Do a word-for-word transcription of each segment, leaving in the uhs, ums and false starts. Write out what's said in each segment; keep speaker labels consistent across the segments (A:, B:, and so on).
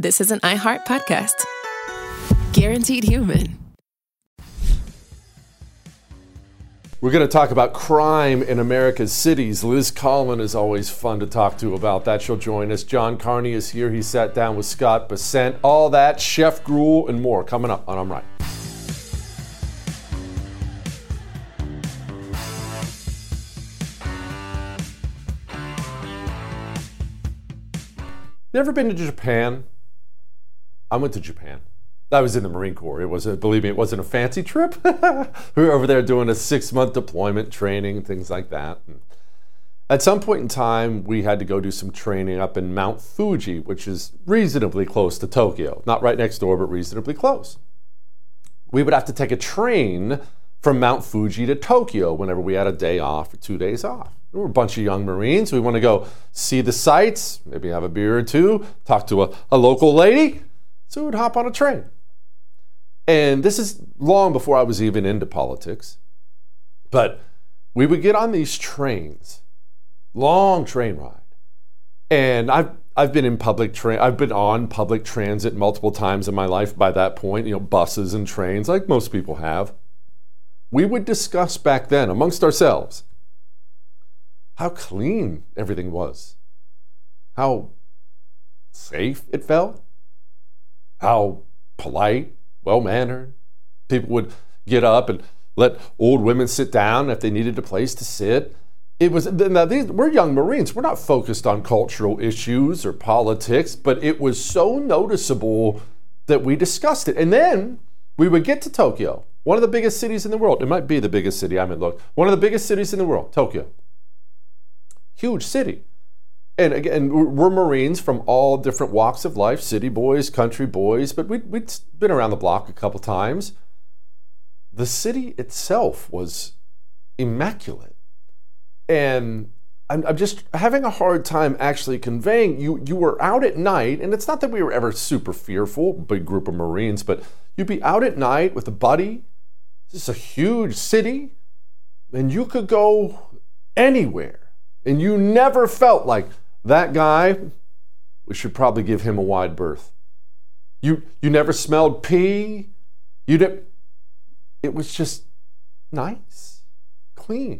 A: this is an iHeart podcast. Guaranteed Human.
B: We're going to talk about crime in America's cities. Liz Collin is always fun to talk to about that. She'll join us. John Carney is here. He sat down with Scott Bessent. All that, Chef Gruel, and more coming up on I'm Right. Never been to Japan? I went to Japan. I was in the Marine Corps. It wasn't, believe me, it wasn't a fancy trip. We were over there doing a six-month deployment training and things like that. And at some point in time, we had to go do some training up in Mount Fuji, which is reasonably close to Tokyo. Not right next door, but reasonably close. We would have to take a train from Mount Fuji to Tokyo whenever we had a day off or two days off. We were a bunch of young Marines. We want to go see the sights, maybe have a beer or two, talk to a, a local lady. So we would hop on a train. And this is long before I was even into politics. But we would get on these trains, long train ride. And I've I've been in public train, I've been on public transit multiple times in my life by that point, you know, buses and trains, like most people have. We would discuss back then amongst ourselves how clean everything was, how safe it felt, how polite, well-mannered. People would get up and let old women sit down if they needed a place to sit. It was now these, we're young Marines. We're not focused on cultural issues or politics, but it was so noticeable that we discussed it. And then we would get to Tokyo, one of the biggest cities in the world. It might be the biggest city. I haven't looked. One of the biggest cities in the world, Tokyo. Huge city. And again, we're Marines from all different walks of life, city boys, country boys, but we'd, we'd been around the block a couple times. The city itself was immaculate. And I'm, I'm just having a hard time actually conveying, you, you were out at night, and it's not that we were ever super fearful, big group of Marines, but you'd be out at night with a buddy. This is a huge city, and you could go anywhere. And you never felt like, that guy, we should probably give him a wide berth. You you never smelled pee. You didn't. It was just nice, clean.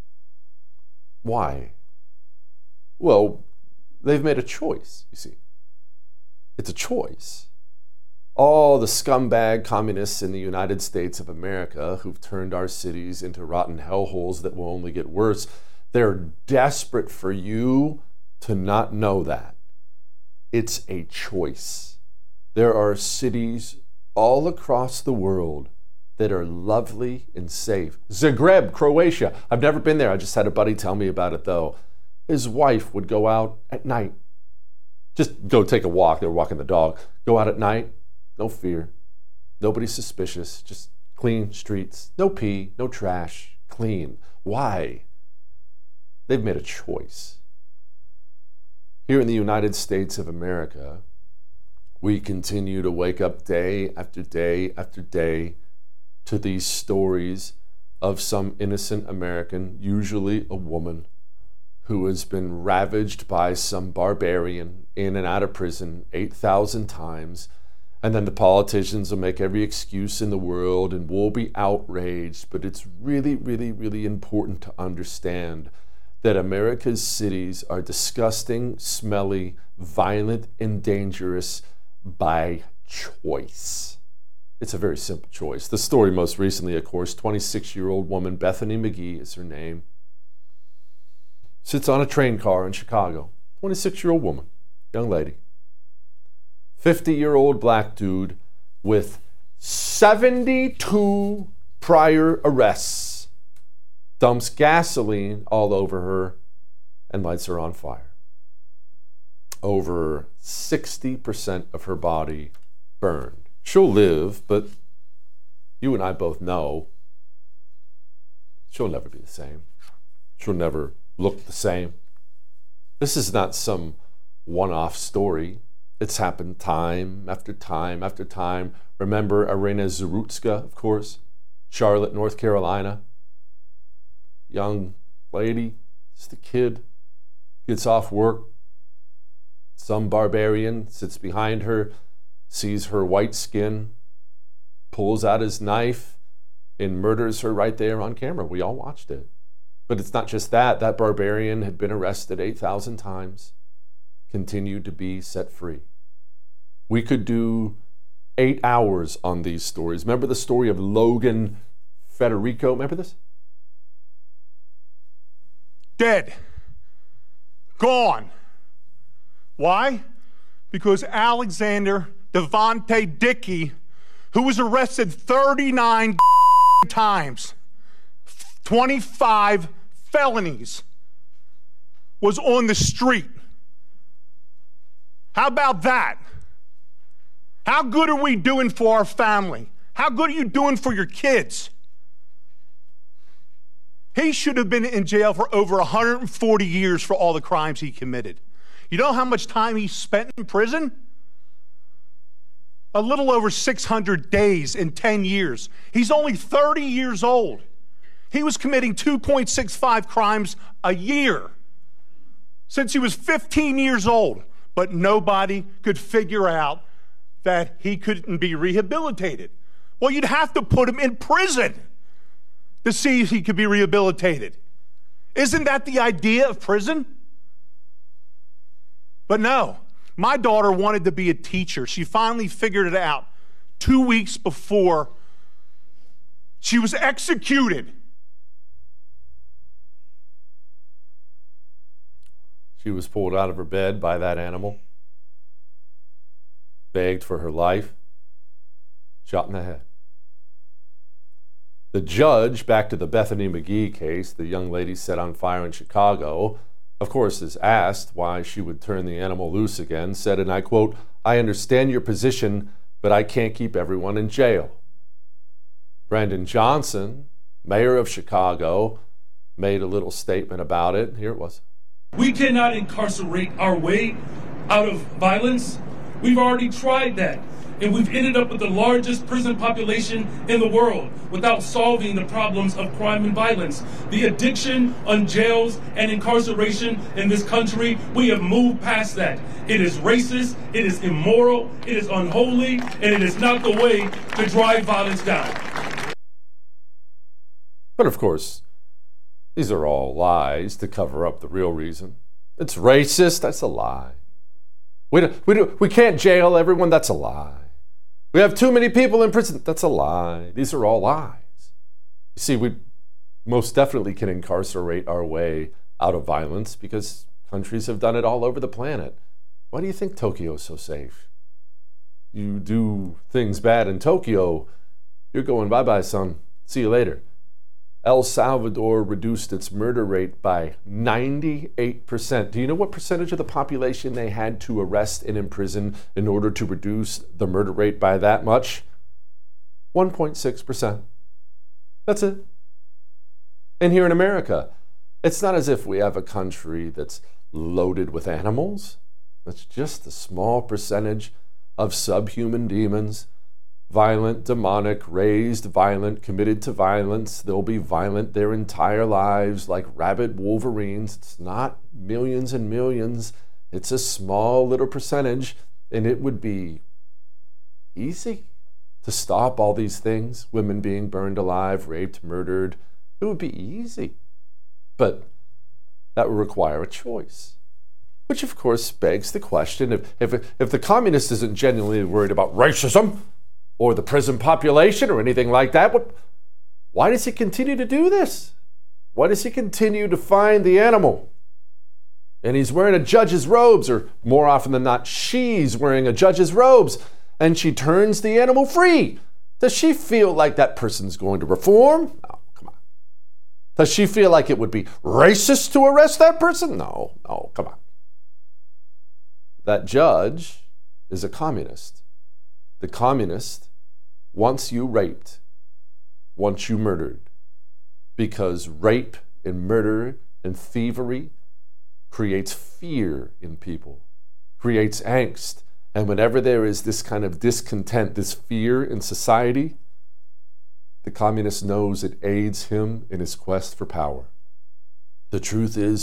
B: Why? Well, they've made a choice, you see. It's a choice. All the scumbag communists in the United States of America who've turned our cities into rotten hellholes that will only get worse, they're desperate for you to not know that. It's a choice. There are cities all across the world that are lovely and safe. Zagreb, Croatia. I've never been there. I just had a buddy tell me about it, though. His wife would go out at night. Just go take a walk. They were walking the dog. Go out at night. No fear. Nobody's suspicious. Just clean streets. No pee. No trash. Clean. Why? They've made a choice. Here in the United States of America, we continue to wake up day after day after day to these stories of some innocent American, usually a woman, who has been ravaged by some barbarian in and out of prison eight thousand times. And then the politicians will make every excuse in the world and we'll be outraged. But it's really, really, really important to understand that America's cities are disgusting, smelly, violent, and dangerous by choice. It's a very simple choice. The story most recently, of course, twenty-six-year-old woman, Bethany McGee is her name, sits on a train car in Chicago. twenty-six-year-old woman, young lady. fifty-year-old black dude with seventy-two prior arrests dumps gasoline all over her and lights her on fire. Over sixty percent of her body burned. She'll live, but you and I both know she'll never be the same. She'll never look the same. This is not some one-off story. It's happened time after time after time. Remember Irina Zarutska, of course, Charlotte, North Carolina. Young lady, just a kid, gets off work, Some barbarian sits behind her, sees her white skin, pulls out his knife, and murders her right there on camera. We all watched it. But it's not just that. That barbarian had been arrested eight thousand times, continued to be set free. We could do eight hours on these stories. Remember the story of Logan Federico? Remember this?
C: Dead. Gone. Why? Because Alexander Devontae Dickey, who was arrested thirty-nine times, twenty-five felonies, was on the street. How about that? How good are we doing for our family? How good are you doing for your kids? He should have been in jail for over one hundred forty years for all the crimes he committed. You know how much time he spent in prison? A little over six hundred days in ten years. He's only thirty years old. He was committing two point six five crimes a year since he was fifteen years old, but nobody could figure out that he couldn't be rehabilitated. Well, you'd have to put him in prison to see if he could be rehabilitated. Isn't that the idea of prison? But no, my daughter wanted to be a teacher. She finally figured it out two weeks before she was executed.
B: She was pulled out of her bed by that animal, begged for her life, shot in the head. The judge, back to the Bethany McGee case, the young lady set on fire in Chicago, of course, is asked why she would turn the animal loose again, said, and I quote, "I understand your position, but I can't keep everyone in jail." Brandon Johnson, mayor of Chicago, made a little statement about it. Here it was.
D: We cannot incarcerate our way out of violence. We've already tried that, and we've ended up with the largest prison population in the world without solving the problems of crime and violence. The addiction on jails and incarceration in this country, we have moved past that. It is racist, it is immoral, it is unholy, and it is not the way to drive violence down.
B: But of course, these are all lies to cover up the real reason. It's racist, that's a lie. We, don't, we, don't, we can't jail everyone, that's a lie. We have too many people in prison, that's a lie. These are all lies. You see, we most definitely can incarcerate our way out of violence because countries have done it all over the planet. Why do you think Tokyo is so safe? You do things bad in Tokyo, you're going bye-bye, son. See you later. El Salvador reduced its murder rate by ninety-eight percent. Do you know what percentage of the population they had to arrest and imprison in order to reduce the murder rate by that much? one point six percent. That's it. And here in America, it's not as if we have a country that's loaded with animals. It's just a small percentage of subhuman demons. Violent, demonic, raised, violent, committed to violence. They'll be violent their entire lives like rabid wolverines. It's not millions and millions. It's a small little percentage, and it would be easy to stop all these things. Women being burned alive, raped, murdered. It would be easy. But that would require a choice. Which, of course, begs the question, if, if, if the communist isn't genuinely worried about racism, or the prison population, or anything like that, what, why does he continue to do this? Why does he continue to find the animal? And he's wearing a judge's robes, or more often than not, she's wearing a judge's robes, and she turns the animal free. Does she feel like that person's going to reform? No, come on. Does she feel like it would be racist to arrest that person? No, no, come on. That judge is a communist. The communist wants you raped, wants you murdered, because rape and murder and thievery creates fear in people, creates angst. And whenever there is this kind of discontent, this fear in society, the communist knows it aids him in his quest for power. The truth is,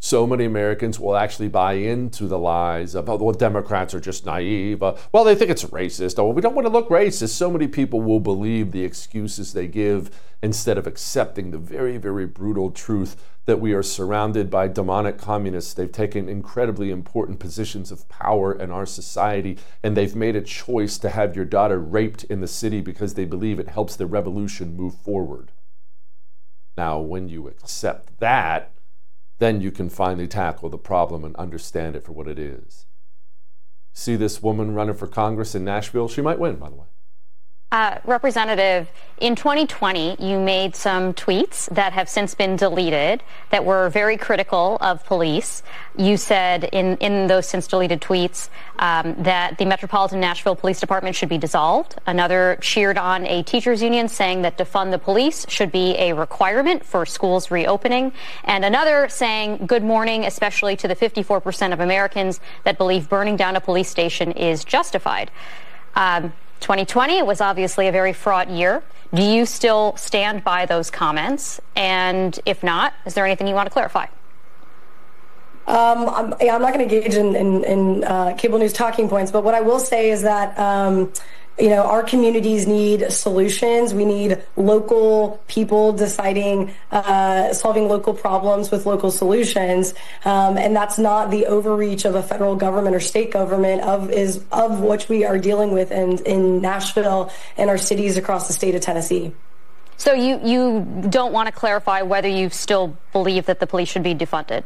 B: so many Americans will actually buy into the lies of, oh, well, Democrats are just naive. Uh, well, they think it's racist. Oh, we don't want to look racist. So many people will believe the excuses they give instead of accepting the very, very brutal truth that we are surrounded by demonic communists. They've taken incredibly important positions of power in our society, and they've made a choice to have your daughter raped in the city because they believe it helps the revolution move forward. Now, when you accept that, then you can finally tackle the problem and understand it for what it is. See this woman running for Congress in Nashville? She might win, by the way.
E: Uh, Representative, in twenty twenty, you made some tweets that have since been deleted that were very critical of police. You said in, in those since deleted tweets um, that the Metropolitan Nashville Police Department should be dissolved. Another cheered on a teachers union saying that defund the police should be a requirement for schools reopening. And another saying good morning, especially to the fifty-four percent of Americans that believe burning down a police station is justified. Um, twenty twenty was obviously a very fraught year. Do you still stand by those comments? And if not, is there anything you want to clarify?
F: Um, I'm, yeah, I'm not going to engage in, in, in uh, cable news talking points, but what I will say is that, um, you know, our communities need solutions. We need local people deciding, uh, solving local problems with local solutions. Um, and that's not the overreach of a federal government or state government of is of which we are dealing with in, in Nashville and our cities across the state of Tennessee.
E: So you, you don't want to clarify whether you still believe that the police should be defunded?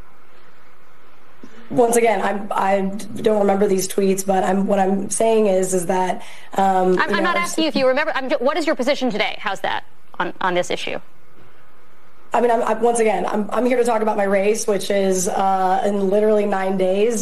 F: Once again, I'm, I don't remember these tweets, but I'm, what I'm saying is, is that um,
E: I'm, I'm not asking you if you remember. I'm, what is your position today? How's that on, on this issue?
F: I mean, I'm, I'm, once again, I'm, I'm here to talk about my race, which is uh, in literally nine days.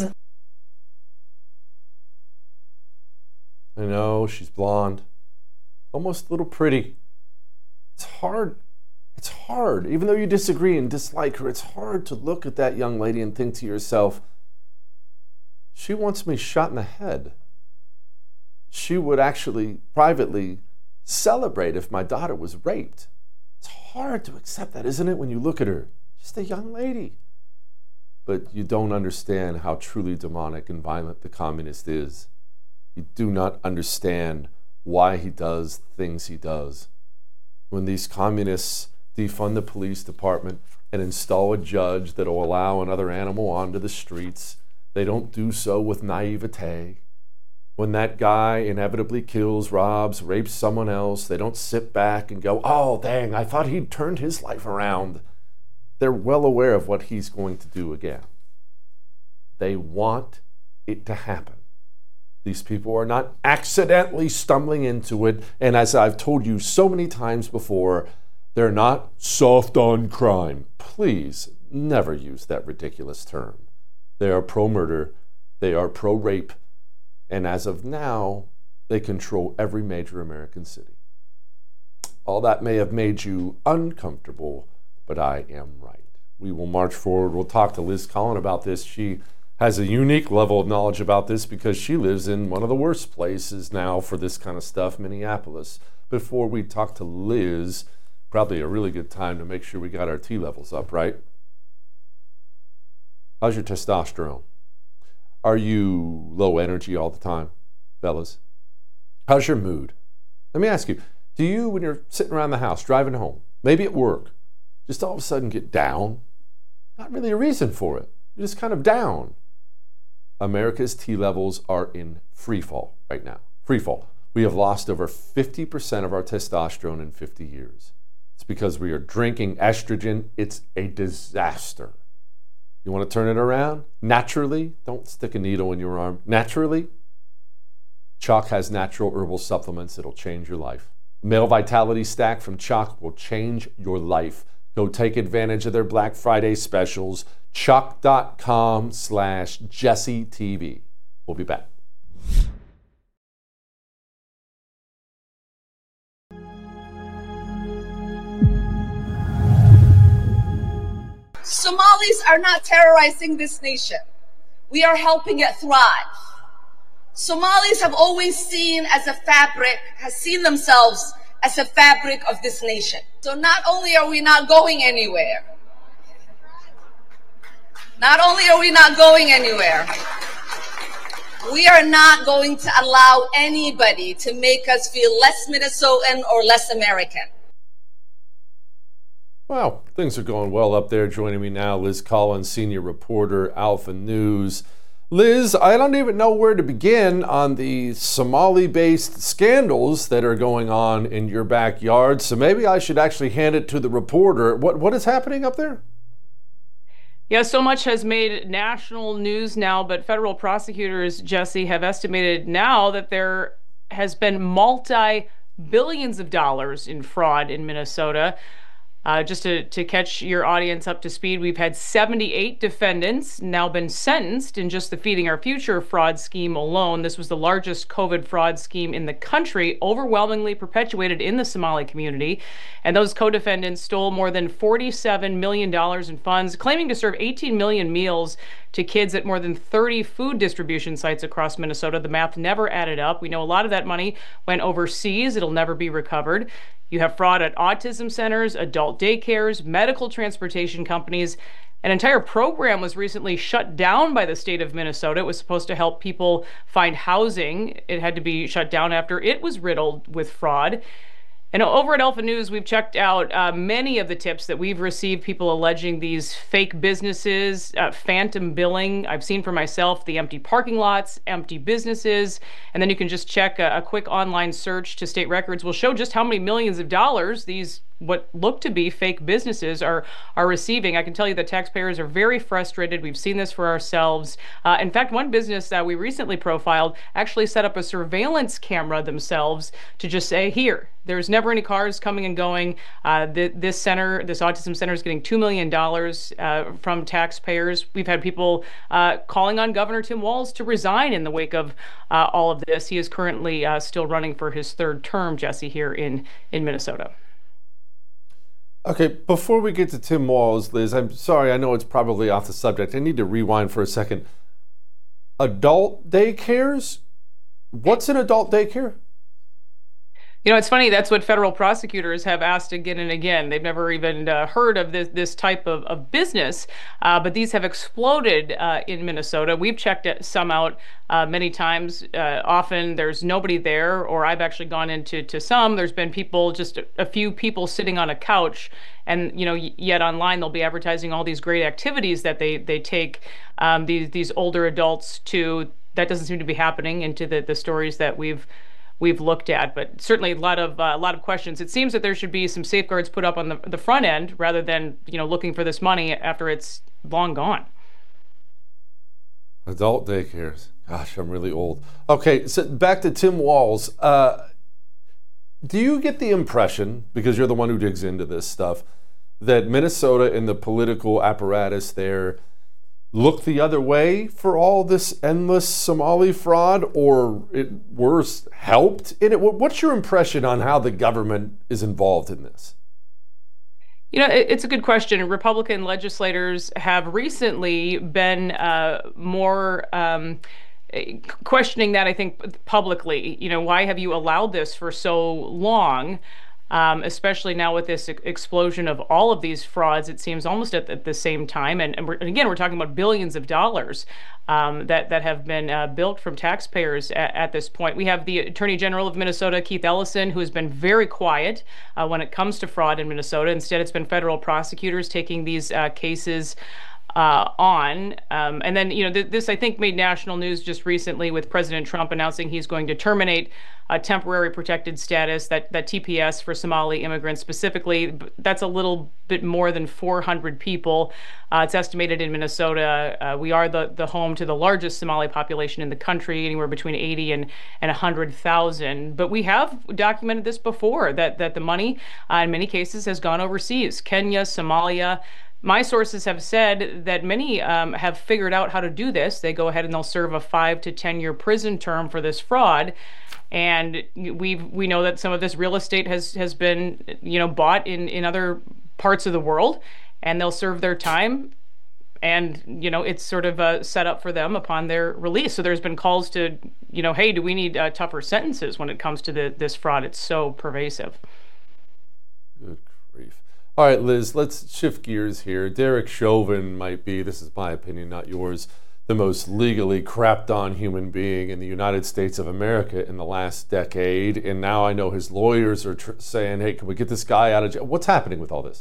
B: I know, she's blonde, almost a little pretty. It's hard. It's hard. Even though you disagree and dislike her, it's hard to look at that young lady and think to yourself, she wants me shot in the head. She would actually privately celebrate if my daughter was raped. It's hard to accept that, isn't it, when you look at her? Just a young lady. But you don't understand how truly demonic and violent the communist is. You do not understand why he does the things he does. When these communists defund the police department and install a judge that will allow another animal onto the streets, they don't do so with naivete. When that guy inevitably kills, robs, rapes someone else, they don't sit back and go, oh, dang, I thought he'd turned his life around. They're well aware of what he's going to do again. They want it to happen. These people are not accidentally stumbling into it, and as I've told you so many times before, they're not soft on crime. Please never use that ridiculous term. They are pro-murder, they are pro-rape, and as of now, they control every major American city. All that may have made you uncomfortable, but I am right. We will march forward. We'll talk to Liz Collin about this. She has a unique level of knowledge about this because she lives in one of the worst places now for this kind of stuff, Minneapolis. Before we talk to Liz, probably a really good time to make sure we got our T levels up, right? How's your testosterone? Are you low energy all the time, fellas? How's your mood? Let me ask you, do you, when you're sitting around the house, driving home, maybe at work, just all of a sudden get down? Not really a reason for it. You're just kind of down. America's T levels are in free fall right now. Free fall. We have lost over fifty percent of our testosterone in fifty years. It's because we are drinking estrogen. It's a disaster. You want to turn it around? Naturally, don't stick a needle in your arm. Naturally, Choq has natural herbal supplements that'll change your life. Male Vitality Stack from Choq will change your life. Go take advantage of their Black Friday specials. Choq.com slash Jesse TV. We'll be back.
G: Somalis are not terrorizing this nation. We are helping it thrive. Somalis have always seen as a fabric, has seen themselves as a fabric of this nation. So not only are we not going anywhere, Not only are we not going anywhere, we are not going to allow anybody to make us feel less Minnesotan or less American.
B: Wow, things are going well up there. Joining me now, Liz Collins, senior reporter, Alpha News. Liz, I don't even know where to begin on the Somali-based scandals that are going on in your backyard, so maybe I should actually hand it to the reporter. What What is happening up there?
H: Yeah, so much has made national news now, but federal prosecutors, Jesse, have estimated now that there has been multi-billions of dollars in fraud in Minnesota. Uh, just to, to catch your audience up to speed, we've had seventy-eight defendants now been sentenced in just the Feeding Our Future fraud scheme alone. This was the largest COVID fraud scheme in the country, overwhelmingly perpetuated in the Somali community. And those co-defendants stole more than forty-seven million dollars in funds, claiming to serve eighteen million meals to kids at more than thirty food distribution sites across Minnesota. The math never added up. We know a lot of that money went overseas. It'll never be recovered. You have fraud at autism centers, adult daycares, medical transportation companies. An entire program was recently shut down by the state of Minnesota. It was supposed to help people find housing. It had to be shut down after it was riddled with fraud. And over at Alpha News, we've checked out uh, many of the tips that we've received, people alleging these fake businesses, uh, phantom billing. I've seen for myself the empty parking lots, empty businesses, and then you can just check a, a quick online search to state records will show just how many millions of dollars these what look to be fake businesses are are receiving. I can tell you that taxpayers are very frustrated. We've seen this for ourselves. Uh, in fact, one business that we recently profiled actually set up a surveillance camera themselves to just say, here, there's never any cars coming and going. Uh, th this center, this autism center is getting two million dollars uh, from taxpayers. We've had people uh, calling on Governor Tim Walz to resign in the wake of uh, all of this. He is currently uh, still running for his third term, Jesse, here in, in Minnesota.
B: Okay, before we get to Tim Walz, Liz, I'm sorry, I know it's probably off the subject. I need to rewind for a second. Adult daycares? What's an adult daycare?
H: You know, it's funny, that's what federal prosecutors have asked again and again. They've never even uh, heard of this, this type of, of business, uh, but these have exploded uh, in Minnesota. We've checked it, some out uh, many times. Uh, often there's nobody there, or I've actually gone into to some. There's been people, just a, a few people sitting on a couch, and you know, yet online they'll be advertising all these great activities that they, they take um, these, these older adults to. That doesn't seem to be happening into the, the stories that we've we've looked at, but certainly a lot of uh, a lot of questions. It seems that there should be some safeguards put up on the, the front end rather than, you know, looking for this money after it's long gone.
B: Adult daycares. Gosh, I'm really old. Okay, so back to Tim Walz. Uh, do you get the impression, because you're the one who digs into this stuff, that Minnesota and the political apparatus there look the other way for all this endless Somali fraud, or it worse, helped in it? What's your impression on how the government is involved in this?
H: You know, it's a good question. Republican legislators have recently been uh, more um, questioning that, I think, publicly. You know, why have you allowed this for so long? Um, especially now with this explosion of all of these frauds, it seems almost at, at the same time. And, and, we're, and again, we're talking about billions of dollars um, that, that have been uh, built from taxpayers at, at this point. We have the Attorney General of Minnesota, Keith Ellison, who has been very quiet uh, when it comes to fraud in Minnesota. Instead, it's been federal prosecutors taking these uh, cases Uh, on. Um, and then, you know, th this, I think, made national news just recently with President Trump announcing he's going to terminate uh, temporary protected status, that, that T P S for Somali immigrants specifically. That's a little bit more than four hundred people. Uh, it's estimated in Minnesota. Uh, we are the, the home to the largest Somali population in the country, anywhere between eighty and, and one hundred thousand. But we have documented this before, that, that the money uh, in many cases has gone overseas. Kenya, Somalia. My sources have said that many um, have figured out how to do this. They go ahead and they'll serve a five to ten year prison term for this fraud. And we we know that some of this real estate has has been, you know, bought in in other parts of the world, and they'll serve their time. And, you know, it's sort of uh, set up for them upon their release. So there's been calls to, you know, hey, do we need uh, tougher sentences when it comes to the, this fraud? It's so pervasive.
B: Good grief. All right, Liz, let's shift gears here. Derek Chauvin might be, this is my opinion, not yours, the most legally crapped on human being in the United States of America in the last decade. And now I know his lawyers are tr- saying, hey, can we get this guy out of jail? What's happening with all this?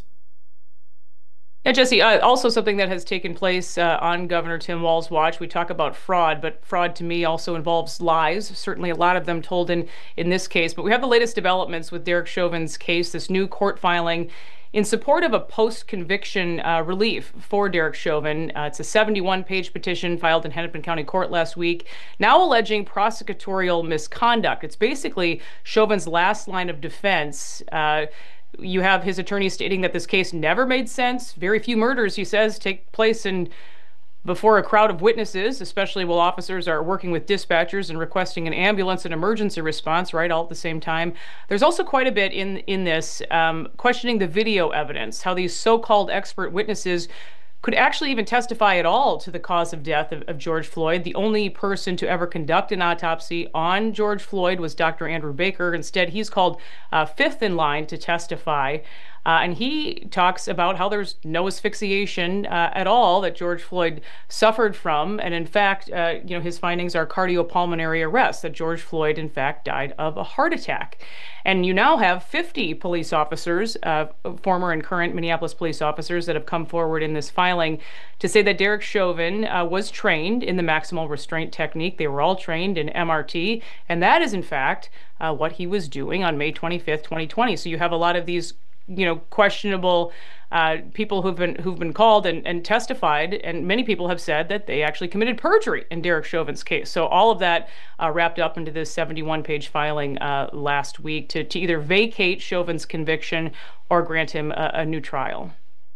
H: Yeah, Jesse, uh, also something that has taken place uh, on Governor Tim Walz's watch. We talk about fraud, but fraud to me also involves lies, certainly a lot of them told in, in this case. But we have the latest developments with Derek Chauvin's case, this new court filing in support of a post-conviction uh, relief for Derek Chauvin. Uh, it's a seventy-one page petition filed in Hennepin County Court last week, now alleging prosecutorial misconduct. It's basically Chauvin's last line of defense. Uh, you have his attorney stating that this case never made sense. Very few murders, he says, take place in before a crowd of witnesses, especially while officers are working with dispatchers and requesting an ambulance and emergency response, right, all at the same time. There's also quite a bit in, in this um, questioning the video evidence, how these so-called expert witnesses could actually even testify at all to the cause of death of, of George Floyd. The only person to ever conduct an autopsy on George Floyd was Doctor Andrew Baker. Instead, he's called uh, fifth in line to testify. Uh, and he talks about how there's no asphyxiation uh, at all that George Floyd suffered from. And in fact, uh, you know, his findings are cardiopulmonary arrest, that George Floyd, in fact, died of a heart attack. And you now have fifty police officers, uh, former and current Minneapolis police officers, that have come forward in this filing to say that Derek Chauvin uh, was trained in the maximal restraint technique. They were all trained in M R T. And that is, in fact, uh, what he was doing on May twenty-fifth, twenty twenty. So you have a lot of these you know, questionable uh, people who've been who've been called and, and testified, and many people have said that they actually committed perjury in Derek Chauvin's case. So all of that uh, wrapped up into this seventy-one page filing uh, last week to, to either vacate Chauvin's conviction or grant him a, a new trial.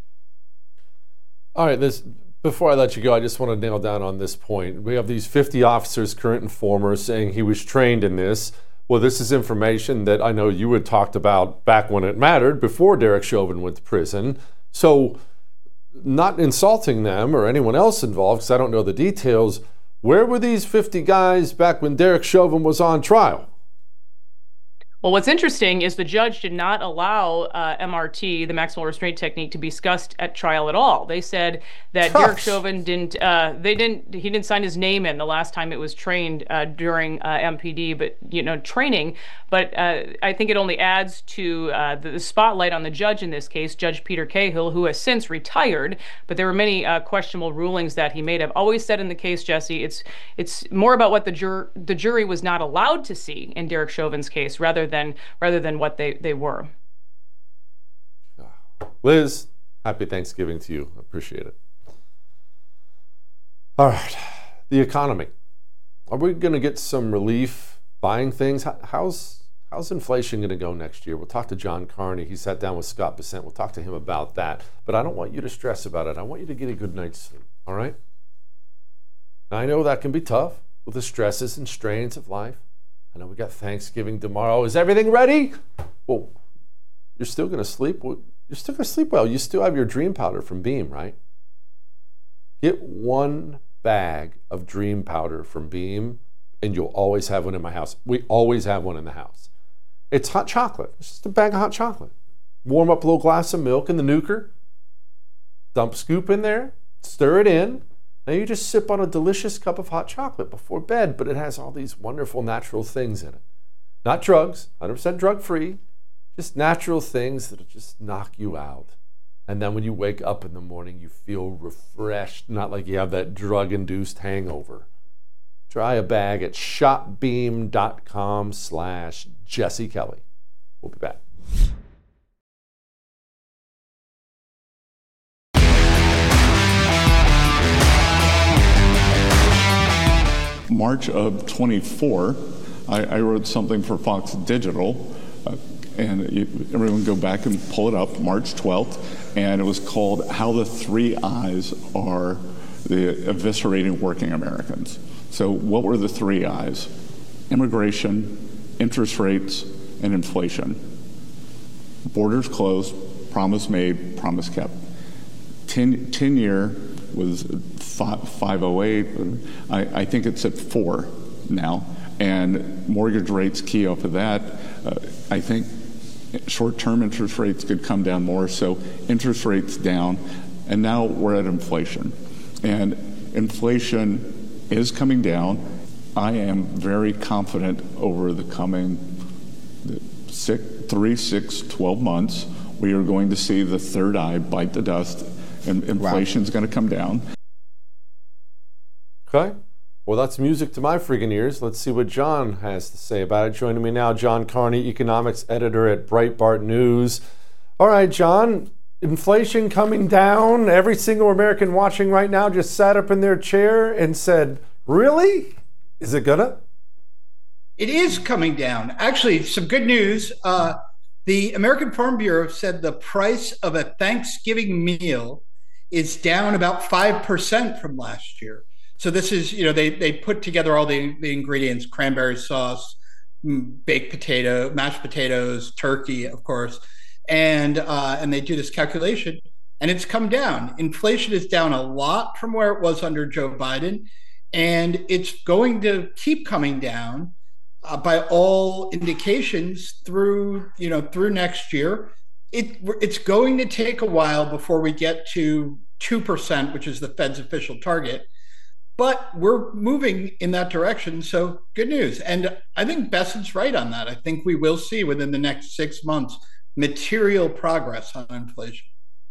B: All right, this before I let you go, I just want to nail down on this point. We have these fifty officers, current and former, saying he was trained in this. Well, this is information that I know you had talked about back when it mattered, before Derek Chauvin went to prison. So, not insulting them or anyone else involved, because I don't know the details, where were these fifty guys back when Derek Chauvin was on trial?
H: Well, what's interesting is the judge did not allow uh, M R T, the maximal restraint technique, to be discussed at trial at all. They said that Derek Chauvin didn't, uh, they didn't, he didn't sign his name in the last time it was trained uh, during uh, M P D, but you know, training. But uh, I think it only adds to uh, the, the spotlight on the judge in this case, Judge Peter Cahill, who has since retired. But there were many uh, questionable rulings that he made. I've always said in the case, Jesse, it's it's more about what the jur- the jury was not allowed to see in Derek Chauvin's case, rather than rather than what they, they were.
B: Liz, happy Thanksgiving to you. Appreciate it. All right, the economy. Are we going to get some relief buying things? How's how's inflation going to go next year? We'll talk to John Carney. He sat down with Scott Bessent. We'll talk to him about that. But I don't want you to stress about it. I want you to get a good night's sleep, all right? Now, I know that can be tough with the stresses and strains of life. I know we got Thanksgiving tomorrow. Is everything ready? Well, you're still going to sleep. You're still going to sleep well. You still have your Dream Powder from Beam, right? Get one bag of Dream Powder from Beam, and you'll always have one in my house. We always have one in the house. It's hot chocolate. It's just a bag of hot chocolate. Warm up a little glass of milk in the nuker. Dump scoop in there. Stir it in. Now you just sip on a delicious cup of hot chocolate before bed, but it has all these wonderful natural things in it. Not drugs, one hundred percent drug-free, just natural things that'll just knock you out. And then when you wake up in the morning, you feel refreshed, not like you have that drug-induced hangover. Try a bag at shopbeam.com slash Jesse Kelly. We'll be back.
I: March of twenty-four, I, I wrote something for Fox Digital, uh, and you, everyone go back and pull it up, March twelfth, and it was called How the Three I's Are the Eviscerating Working Americans. So what were the three I's? Immigration, interest rates, and inflation. Borders closed, promise made, promise kept. Ten, ten year was five oh eight. I, I think it's at four now. And mortgage rates key off of that. Uh, I think short-term interest rates could come down more, so interest rates down, and now we're at inflation. And inflation is coming down. I am very confident over the coming six, three, six, twelve months, we are going to see the third eye bite the dust, and inflation is wow. going to come down.
B: Okay. Well, that's music to my friggin' ears. Let's see what John has to say about it. Joining me now, John Carney, economics editor at Breitbart News. All right, John, inflation coming down. Every single American watching right now just sat up in their chair and said, really? Is it gonna?
J: It is coming down. Actually, some good news. Uh, the American Farm Bureau said the price of a Thanksgiving meal is down about five percent from last year. So this is, you know, they they put together all the, the ingredients, cranberry sauce, baked potato, mashed potatoes, turkey, of course, and uh, and they do this calculation, and it's come down. Inflation is down a lot from where it was under Joe Biden, and it's going to keep coming down uh, by all indications through, you know, through next year. It it's going to take a while before we get to two percent, which is the Fed's official target. But we're moving in that direction, so good news. And I think Besson's right on that. I think we will see within the next six months material progress on inflation.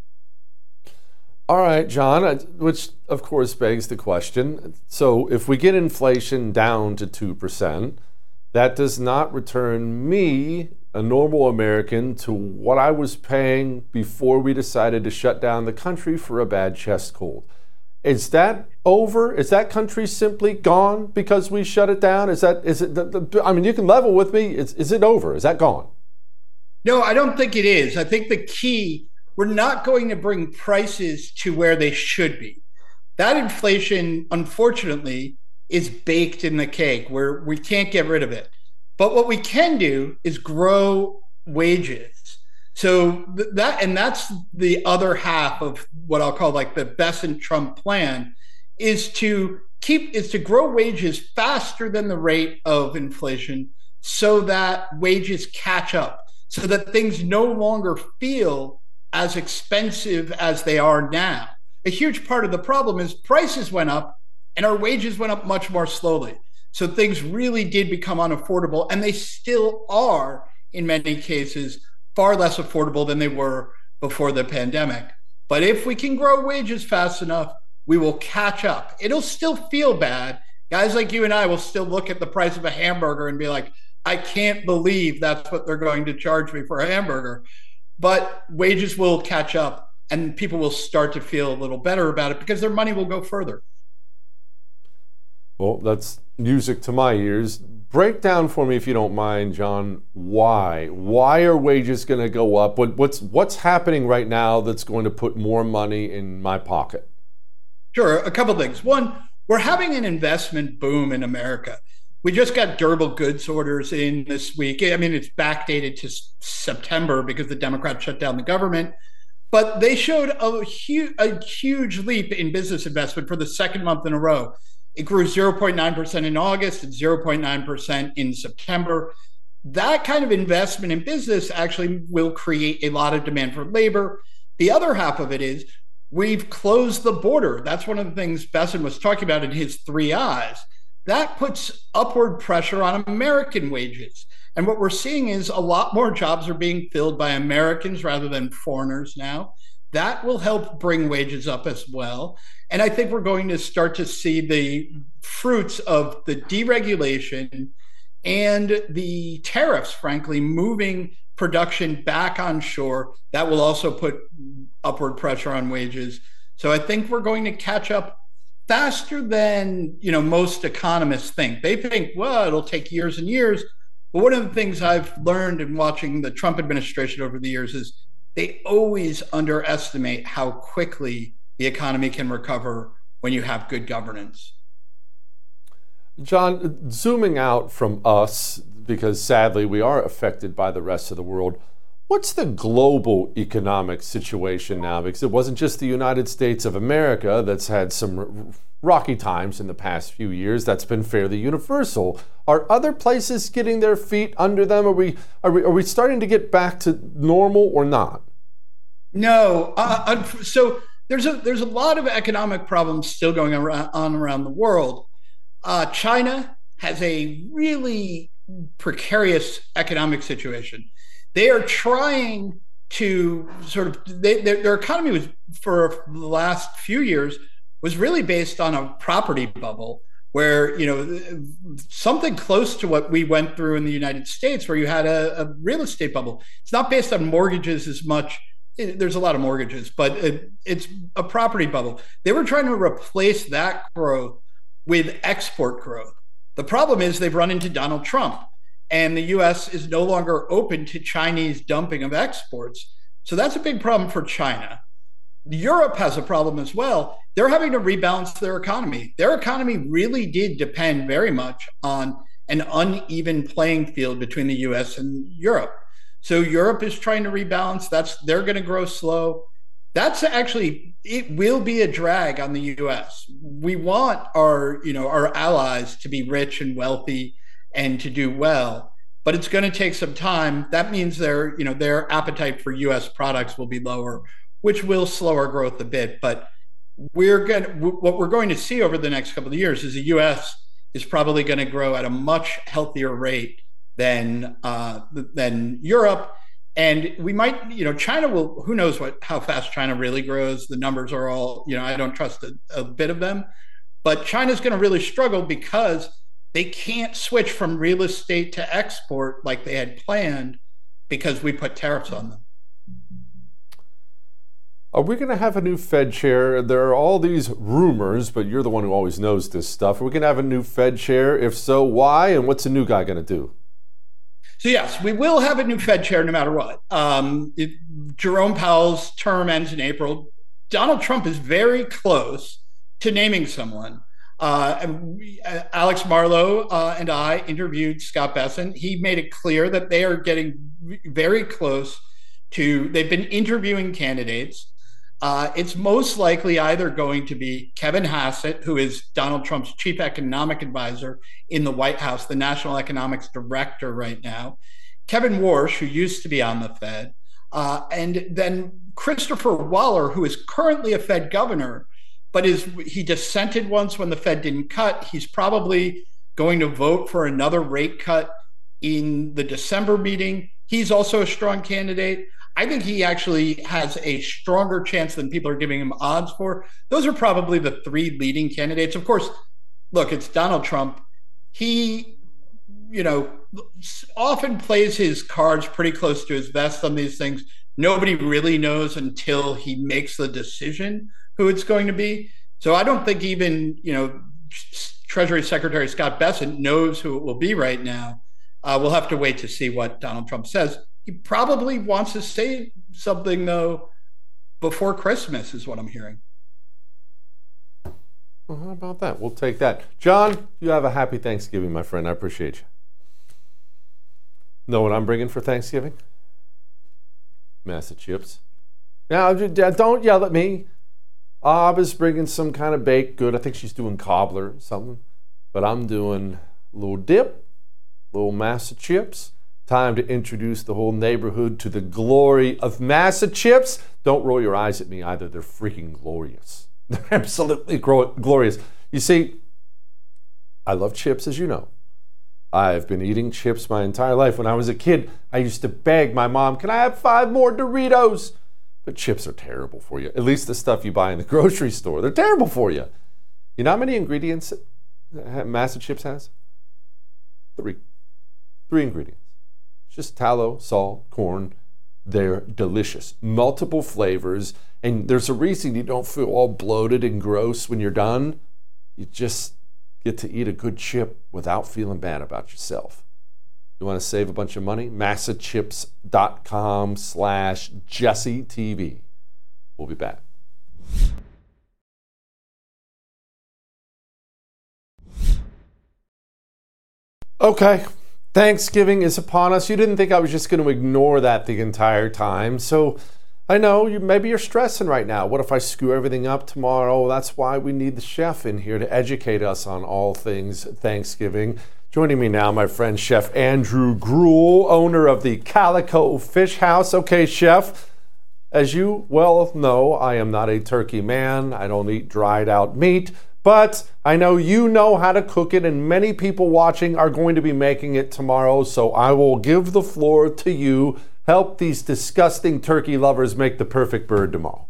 B: All right, John, which of course begs the question. So if we get inflation down to two percent, that does not return me, a normal American, to what I was paying before we decided to shut down the country for a bad chest cold. Is that over? Is that country simply gone because we shut it down? Is that, is it, the, the, I mean, you can level with me. Is, is it over? Is that gone?
J: No, I don't think it is. I think the key, we're not going to bring prices to where they should be. That inflation, unfortunately, is baked in the cake where we can't get rid of it. But what we can do is grow wages. So that, and that's the other half of what I'll call like the Besson-Trump plan, is to keep, is to grow wages faster than the rate of inflation so that wages catch up, so that things no longer feel as expensive as they are now. A huge part of the problem is prices went up and our wages went up much more slowly. So things really did become unaffordable, and they still are in many cases far less affordable than they were before the pandemic. But if we can grow wages fast enough, we will catch up. It'll still feel bad. Guys like you and I will still look at the price of a hamburger and be like, I can't believe that's what they're going to charge me for a hamburger. But wages will catch up and people will start to feel a little better about it because their money will go further.
B: Well, that's music to my ears. Break down for me, if you don't mind, John, why? Why are wages going to go up? What, what's what's happening right now that's going to put more money in my pocket?
J: Sure, a couple things. One, we're having an investment boom in America. We just got durable goods orders in this week. I mean, it's backdated to September because the Democrats shut down the government. But they showed a huge, a huge leap in business investment for the second month in a row. It grew zero point nine percent in August and zero point nine percent in September. That kind of investment in business actually will create a lot of demand for labor. The other half of it is we've closed the border. That's one of the things Besson was talking about in his three I's. That puts upward pressure on American wages. And what we're seeing is a lot more jobs are being filled by Americans rather than foreigners now. That will help bring wages up as well. And I think we're going to start to see the fruits of the deregulation and the tariffs, frankly, moving production back on shore. That will also put upward pressure on wages. So I think we're going to catch up faster than, you know, most economists think. They think, well, it'll take years and years. But one of the things I've learned in watching the Trump administration over the years is they always underestimate how quickly the economy can recover when you have good governance.
B: John, zooming out from us, because sadly we are affected by the rest of the world, What's the global economic situation now? Because it wasn't just the United States of America that's had some rocky times in the past few years. That's been fairly universal. Are other places getting their feet under them? Are we are we, are we starting to get back to normal or not?
J: No. Uh, so there's a there's a lot of economic problems still going around, on around the world. Uh, China has a really precarious economic situation. They are trying to sort of, they, their, their economy was, for the last few years, was really based on a property bubble where, you know, something close to what we went through in the United States, where you had a, a real estate bubble. It's not based on mortgages as much. It, there's a lot of mortgages, but it, it's a property bubble. They were trying to replace that growth with export growth. The problem is they've run into Donald Trump. And the U S is no longer open to Chinese dumping of exports. So that's a big problem for China. Europe has a problem as well. They're having to rebalance their economy. Their economy really did depend very much on an uneven playing field between the U S and Europe. So Europe is trying to rebalance. That's they're going to grow slow. That's actually, it will be a drag on the U S. We want our, you know, our allies to be rich and wealthy and to do well, but it's going to take some time. That means their, you know, their appetite for U S products will be lower, which will slow our growth a bit. But we're going to, what we're going to see over the next couple of years is the U S is probably going to grow at a much healthier rate than uh, than Europe. And we might, you know, China will, who knows what, how fast China really grows. The numbers are all, you know, I don't trust a, a bit of them, but China's going to really struggle because they can't switch from real estate to export like they had planned because we put tariffs on them.
B: Are we going to have a new Fed chair? There are all these rumors, but you're the one who always knows this stuff. Are we going to have a new Fed chair? If so, why? And what's the new guy going to do?
J: So yes, we will have a new Fed chair no matter what. Um, it, Jerome Powell's term ends in April. Donald Trump is very close to naming someone. Uh, and we, uh, Alex Marlow uh, and I interviewed Scott Bessent. He made it clear that they are getting very close to, they've been interviewing candidates. Uh, it's most likely either going to be Kevin Hassett, who is Donald Trump's chief economic advisor in the White House, the national economics director right now, Kevin Warsh, who used to be on the Fed, uh, and then Christopher Waller, who is currently a Fed governor, but is he dissented once when the Fed didn't cut. He's probably going to vote for another rate cut in the December meeting. He's also a strong candidate. I think he actually has a stronger chance than people are giving him odds for. Those are probably the three leading candidates. Of course, look, it's Donald Trump. He, you know, often plays his cards pretty close to his vest on these things. Nobody really knows until he makes the decision who it's going to be. So I don't think even, you know, Treasury Secretary Scott Bessent knows who it will be right now. Uh, we'll have to wait to see what Donald Trump says. He probably wants to say something, though, before Christmas, is what I'm hearing.
B: Well, how about that? We'll take that. John, you have a happy Thanksgiving, my friend. I appreciate you. Know what I'm bringing for Thanksgiving? Massa chips. Now, don't yell at me. Ob is bringing some kind of baked good. I think she's doing cobbler or something. But I'm doing a little dip, little Massa chips. Time to introduce the whole neighborhood to the glory of Massa chips. Don't roll your eyes at me either. They're freaking glorious. They're absolutely glorious. You see, I love chips, as you know. I've been eating chips my entire life. When I was a kid, I used to beg my mom, can I have five more Doritos? But chips are terrible for you. At least the stuff you buy in the grocery store. They're terrible for you. You know how many ingredients Massa chips has? Three. Three ingredients. It's just tallow, salt, corn. They're delicious. Multiple flavors. And there's a reason you don't feel all bloated and gross when you're done. You just get to eat a good chip without feeling bad about yourself. You want to save a bunch of money? Massachips.com slash Jesse TV. We'll be back. Okay, Thanksgiving is upon us. You didn't think I was just going to ignore that the entire time. So I know you maybe you're stressing right now. What if I screw everything up tomorrow? That's why we need the chef in here to educate us on all things Thanksgiving. Joining me now, my friend Chef Andrew Gruel, owner of the Calico Fish House. Okay, Chef, as you well know, I am not a turkey man. I don't eat dried out meat. But I know you know how to cook it, and many people watching are going to be making it tomorrow, so I will give the floor to you. Help these disgusting turkey lovers make the perfect bird tomorrow.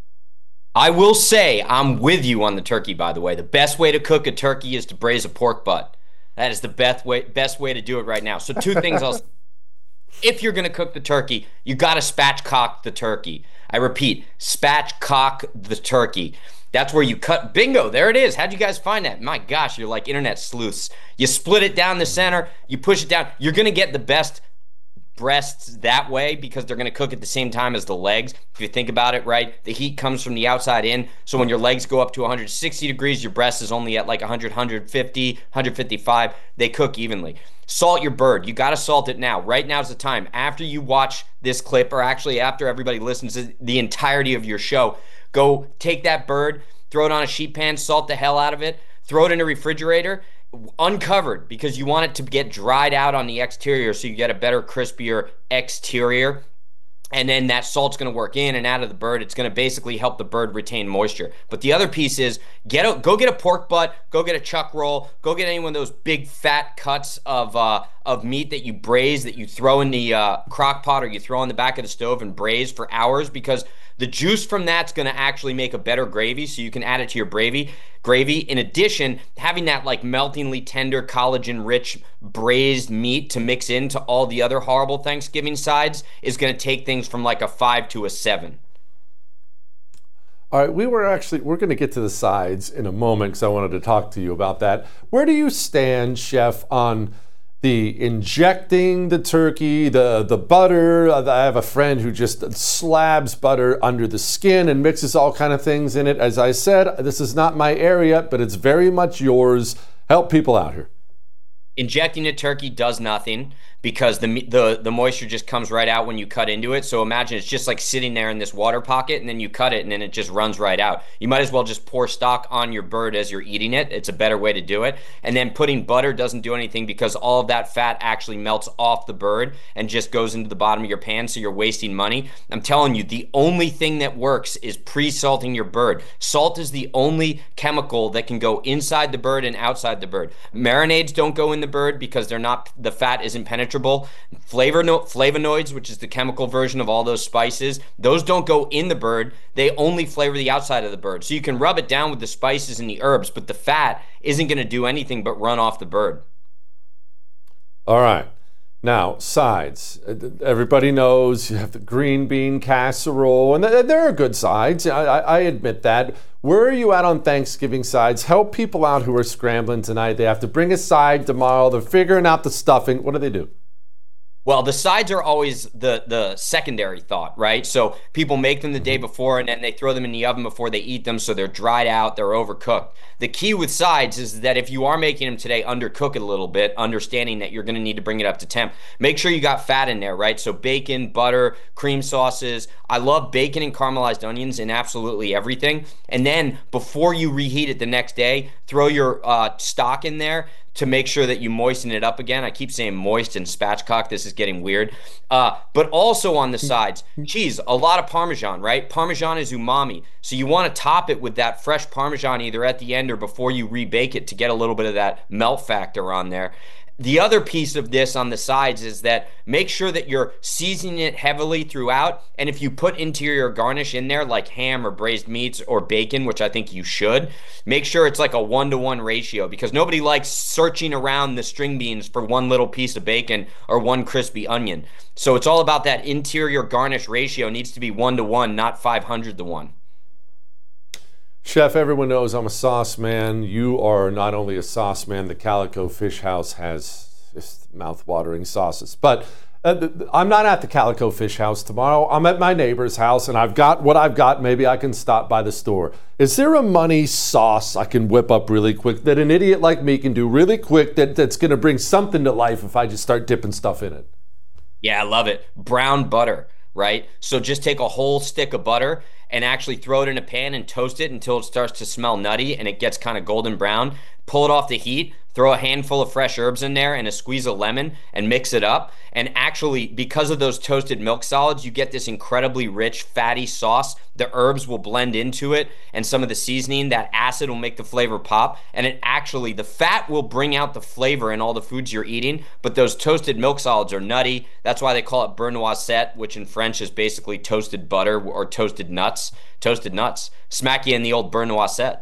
K: I will say I'm with you on the turkey, by the way. The best way to cook a turkey is to braise a pork butt. That is the best way, best way to do it right now. So two things I'll say. If you're going to cook the turkey, you got to spatchcock the turkey. I repeat, spatchcock the turkey. That's where you cut. Bingo, there it is. How'd you guys find that? My gosh, you're like internet sleuths. You split it down the center, you push it down. You're going to get the best breasts that way because they're going to cook at the same time as the legs. If you think about it, right, the heat comes from the outside in. So when your legs go up to one hundred sixty degrees, your breast is only at like one hundred, one fifty, one fifty-five. They cook evenly. Salt your bird. You got to salt it now. Right now's the time. After you watch this clip, or actually after everybody listens to the entirety of your show, go take that bird, throw it on a sheet pan, salt the hell out of it, throw it in a refrigerator, uncovered, because you want it to get dried out on the exterior so you get a better, crispier exterior. And then that salt's going to work in and out of the bird. It's going to basically help the bird retain moisture. But the other piece is get a, go get a pork butt, go get a chuck roll, go get any one of those big fat cuts of uh, of meat that you braise, that you throw in the uh, crock pot or you throw on the back of the stove and braise for hours, because the juice from that's going to actually make a better gravy, so you can add it to your gravy. Gravy. In addition, having that like meltingly tender, collagen-rich braised meat to mix into all the other horrible Thanksgiving sides is going to take things from like a five to a seven.
B: All right, we were actually, we're going to get to the sides in a moment because I wanted to talk to you about that. Where do you stand, Chef, on the injecting the turkey, the, the butter? I have a friend who just slabs butter under the skin and mixes all kind of things in it. As I said, this is not my area, but it's very much yours. Help people out here.
K: Injecting a turkey does nothing because the, the the moisture just comes right out when you cut into it. So imagine it's just like sitting there in this water pocket, and then you cut it and then it just runs right out. You might as well just pour stock on your bird as you're eating it. It's a better way to do it. And then putting butter doesn't do anything because all of that fat actually melts off the bird and just goes into the bottom of your pan, so you're wasting money. I'm telling you, the only thing that works is pre-salting your bird. Salt is the only chemical that can go inside the bird and outside the bird. Marinades don't go in the bird because they're not, the fat isn't penetrable. Flavor no, flavonoids, which is the chemical version of all those spices, those don't go in the bird. They only flavor the outside of the bird. So you can rub it down with the spices and the herbs, but the fat isn't going to do anything but run off the bird.
B: All right. Now, sides. Everybody knows you have the green bean casserole, and there are good sides. I, I admit that. Where are you at on Thanksgiving sides? Help people out who are scrambling tonight. They have to bring a side tomorrow. They're figuring out the stuffing. What do they do?
K: Well, the sides are always the the secondary thought, right? So people make them the day before and then they throw them in the oven before they eat them, so they're dried out, they're overcooked. The key with sides is that if you are making them today, undercook it a little bit, understanding that you're going to need to bring it up to temp. Make sure you got fat in there, right? So bacon, butter, cream sauces. I love bacon and caramelized onions in absolutely everything. And then before you reheat it the next day, throw your uh, stock in there to make sure that you moisten it up again. I keep saying moist and spatchcock. This is getting weird. Uh, but also on the sides, cheese, a lot of Parmesan, right? Parmesan is umami. So you want to top it with that fresh Parmesan either at the end or before you rebake it to get a little bit of that melt factor on there. The other piece of this on the sides is that make sure that you're seasoning it heavily throughout. And if you put interior garnish in there like ham or braised meats or bacon, which I think you should, make sure it's like a one-to-one ratio, because nobody likes searching around the string beans for one little piece of bacon or one crispy onion. So it's all about that interior garnish ratio. It needs to be one-to-one, not five hundred to one.
B: Chef, everyone knows I'm a sauce man. You are not only a sauce man, the Calico Fish House has just mouth-watering sauces. But Uh, I'm not at the Calico Fish House tomorrow. I'm at my neighbor's house, and I've got what I've got. Maybe I can stop by the store. Is there a money sauce I can whip up really quick that an idiot like me can do really quick that, that's going to bring something to life if I just start dipping stuff in it?
K: Yeah, I love it. Brown butter, right? So just take a whole stick of butter and actually throw it in a pan and toast it until it starts to smell nutty and it gets kind of golden brown. Pull it off the heat, throw a handful of fresh herbs in there and a squeeze of lemon and mix it up. And actually, because of those toasted milk solids, you get this incredibly rich, fatty sauce. The herbs will blend into it and some of the seasoning. That acid will make the flavor pop. And it actually, the fat will bring out the flavor in all the foods you're eating. But those toasted milk solids are nutty. That's why they call it beurre noisette, which in French is basically toasted butter or toasted nuts. Toasted nuts. Smack you in the old beurre noisette.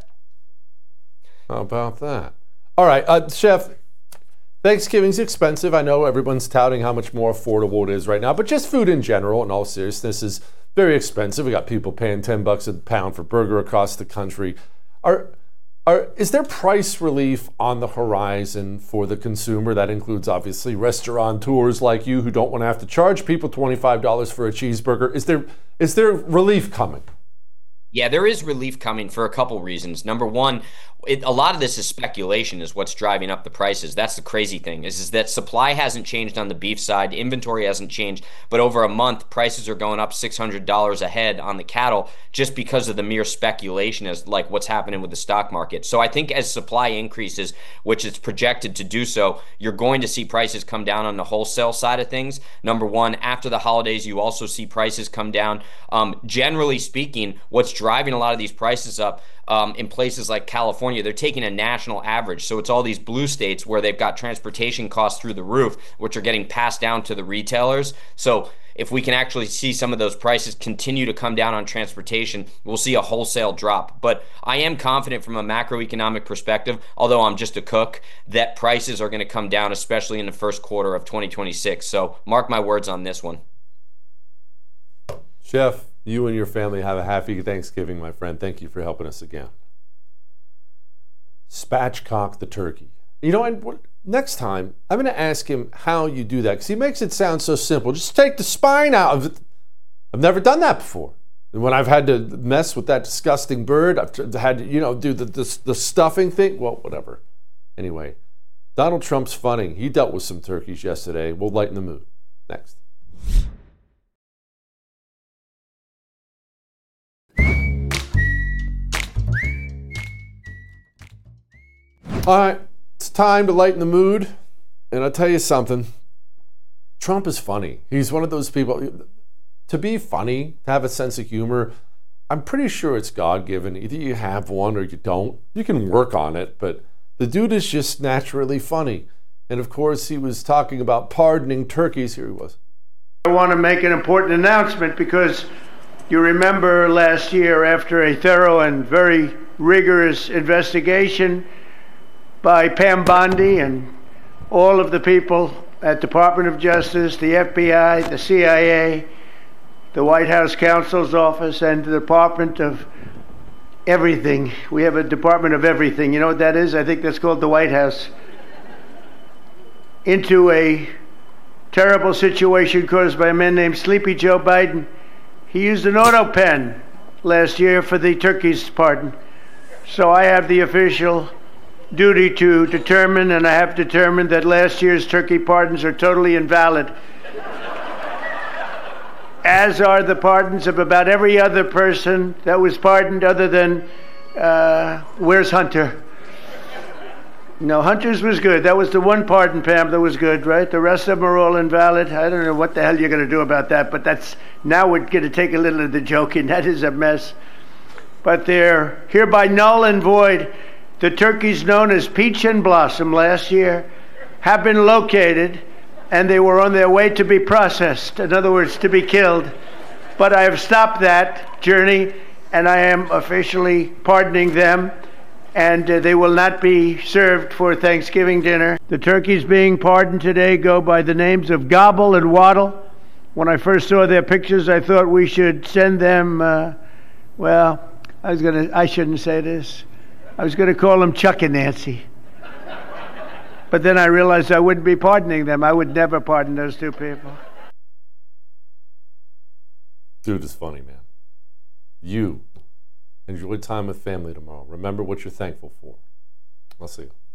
B: How about that? All right, uh, Chef, Thanksgiving's expensive. I know everyone's touting how much more affordable it is right now, but just food in general, in all seriousness, is very expensive. We got people paying ten bucks a pound for burger across the country. Are, are, is there price relief on the horizon for the consumer? That includes, obviously, restaurateurs like you who don't want to have to charge people twenty-five dollars for a cheeseburger. Is there is there relief coming?
K: Yeah, there is relief coming for a couple reasons. Number one, it, a lot of this is speculation is what's driving up the prices. That's the crazy thing, is, is that supply hasn't changed on the beef side, inventory hasn't changed, but over a month, prices are going up six hundred dollars a head on the cattle just because of the mere speculation as like what's happening with the stock market. So I think as supply increases, which is projected to do so, you're going to see prices come down on the wholesale side of things. Number one, after the holidays, you also see prices come down. Um, generally speaking, what's driving a lot of these prices up um, in places like California, they're taking a national average. So it's all these blue states where they've got transportation costs through the roof, which are getting passed down to the retailers. So if we can actually see some of those prices continue to come down on transportation, we'll see a wholesale drop. But I am confident from a macroeconomic perspective, although I'm just a cook, that prices are going to come down, especially in the first quarter of twenty twenty-six. So mark my words on this one.
B: Chef, you and your family have a happy Thanksgiving, my friend. Thank you for helping us again. Spatchcock the turkey. You know, and next time, I'm going to ask him how you do that, because he makes it sound so simple. Just take the spine out of it. I've never done that before. And when I've had to mess with that disgusting bird, I've had to, you know, do the, the, the stuffing thing. Well, whatever. Anyway, Donald Trump's funny. He dealt with some turkeys yesterday. We'll lighten the mood. Next. All right, it's time to lighten the mood, and I'll tell you something. Trump is funny. He's one of those people, to be funny, to have a sense of humor, I'm pretty sure it's God-given. Either you have one or you don't. You can work on it, but the dude is just naturally funny. And of course, he was talking about pardoning turkeys. Here he was.
L: I want to make an important announcement, because you remember last year, after a thorough and very rigorous investigation by Pam Bondi and all of the people at Department of Justice, the F B I, the C I A, the White House Counsel's Office, and the Department of Everything. We have a Department of Everything. You know what that is? I think that's called the White House. Into a terrible situation caused by a man named Sleepy Joe Biden. He used an auto pen last year for the turkey's pardon. So I have the official duty to determine, and I have determined that last year's turkey pardons are totally invalid, as are the pardons of about every other person that was pardoned other than, uh, where's Hunter? No, Hunter's was good. That was the one pardon, Pam, that was good, right? The rest of them are all invalid. I don't know what the hell you're going to do about that, but that's, now we're going to take a little of the joking. That is a mess. But they're hereby null and void. The turkeys known as Peach and Blossom last year have been located, and they were on their way to be processed, in other words, to be killed. But I have stopped that journey, and I am officially pardoning them, and uh, they will not be served for Thanksgiving dinner. The turkeys being pardoned today go by the names of Gobble and Waddle. When I first saw their pictures, I thought we should send them, uh, well, I was gonna, I shouldn't say this. I was going to call them Chuck and Nancy. But then I realized I wouldn't be pardoning them. I would never pardon those two people.
B: Dude is funny, man. You enjoy time with family tomorrow. Remember what you're thankful for. I'll see you.